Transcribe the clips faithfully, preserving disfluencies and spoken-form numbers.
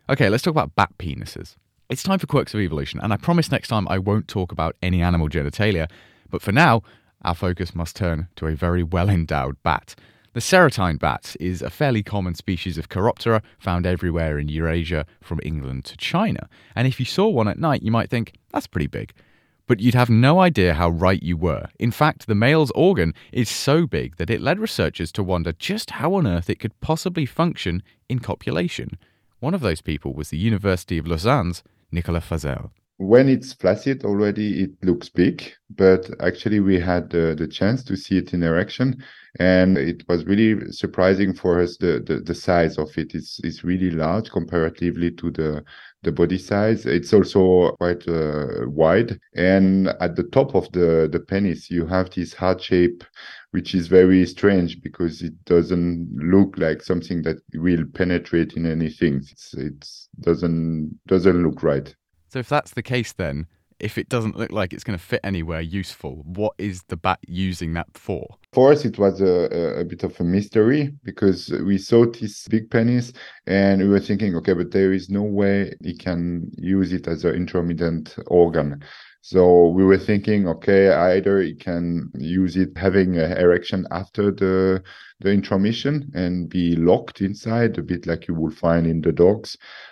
Okay, let's talk about bat penises. It's time for Quirks of Evolution, and I promise next time I won't talk about any animal genitalia, but for now, our focus must turn to a very well-endowed bat. The serotine bat is a fairly common species of Chiroptera found everywhere in Eurasia from England to China. And if you saw one at night, you might think, that's pretty big. But you'd have no idea how right you were. In fact, the male's organ is so big that it led researchers to wonder just how on earth it could possibly function in copulation. One of those people was the University of Lausanne's Nicolas Fazel. When it's flaccid already, it looks big, but actually we had uh, the chance to see it in erection, and it was really surprising for us. The, the, the size of it is, is really large comparatively to the, the body size. It's also quite uh, wide, and at the top of the, the penis, you have this heart shape, which is very strange because it doesn't look like something that will penetrate in anything. It's, it's doesn't doesn't look right. So if that's the case then, if it doesn't look like it's going to fit anywhere useful, what is the bat using that for? For us, it was a, a bit of a mystery because we saw this big penis and we were thinking, okay, but there is no way he can use it as an intermittent organ. So we were thinking, okay, either he can use it having an erection after the the intromission and be locked inside, a bit like you will find in the dogs,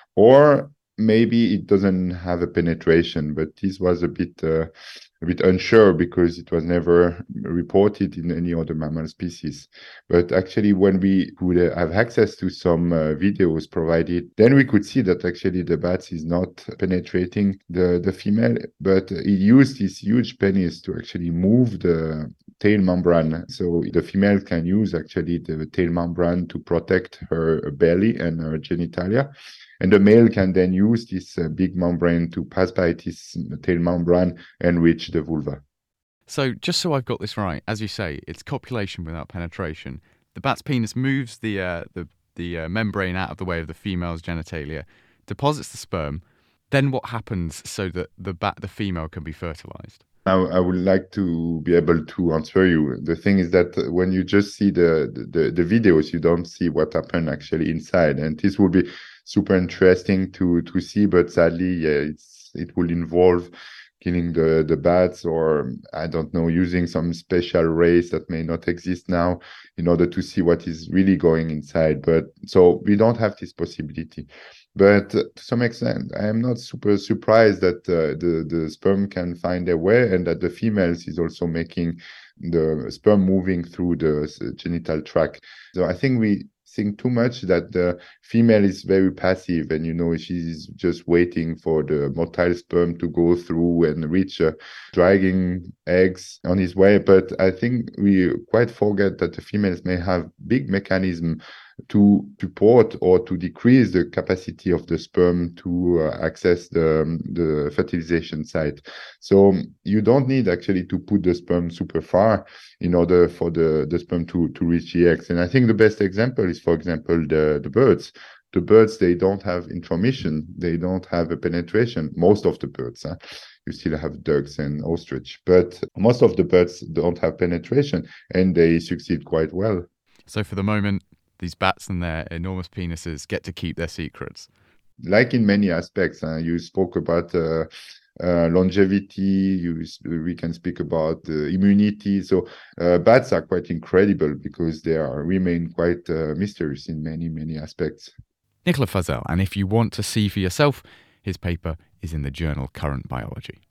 or maybe it doesn't have a penetration, but this was a bit uh, a bit unsure because it was never reported in any other mammal species. But actually, when we could have access to some uh, videos provided, then we could see that actually the bat is not penetrating the, the female, but it used this huge penis to actually move the tail membrane. So the female can use actually the tail membrane to protect her belly and her genitalia. And the male can then use this uh, big membrane to pass by this tail membrane and reach the vulva. So just so I've got this right, as you say, it's copulation without penetration. The bat's penis moves the uh, the, the uh, membrane out of the way of the female's genitalia, deposits the sperm. Then what happens so that the bat, the female, can be fertilized? I, I would like to be able to answer you. The thing is that when you just see the, the, the videos, you don't see what happened actually inside. And this will be super interesting to to see, but sadly, yeah, it's it will involve killing the the bats, or I don't know, using some special rays that may not exist now in order to see what is really going inside. But so we don't have this possibility. But to some extent, I am not super surprised that uh, the the sperm can find their way, and that the females is also making the sperm moving through the genital tract. So I think we think too much that the female is very passive and, you know, she's just waiting for the motile sperm to go through and reach uh, dragging eggs on his way. But I think we quite forget that the females may have big mechanism to support or to decrease the capacity of the sperm to uh, access the, the fertilization site. So you don't need actually to put the sperm super far in order for the, the sperm to, to reach the eggs. And I think the best example is, for example, the, the birds. The birds, they don't have intromission. They don't have a penetration. Most of the birds, huh? You still have ducks and ostrich, but most of the birds don't have penetration and they succeed quite well. So for the moment, these bats and their enormous penises get to keep their secrets. Like in many aspects, uh, you spoke about uh, uh, longevity, you, we can speak about uh, immunity. So uh, bats are quite incredible because they are remain quite uh, mysterious in many, many aspects. Nicolas Fazel, and if you want to see for yourself, his paper is in the journal Current Biology.